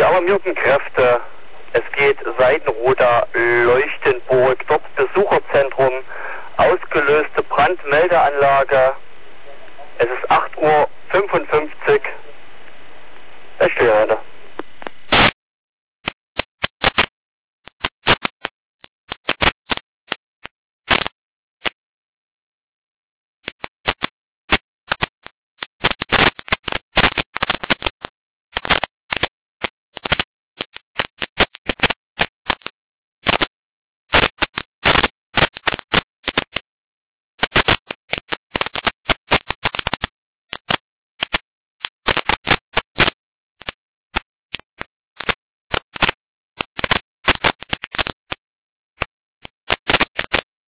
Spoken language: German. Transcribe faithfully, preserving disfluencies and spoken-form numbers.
alarmierten Kräfte. Es geht Seidenroda, Leuchtenburg, dort Besucherzentrum, ausgelöste Brandmeldeanlage. Es ist acht Uhr fünfundfünfzig. Ich stehe weiter.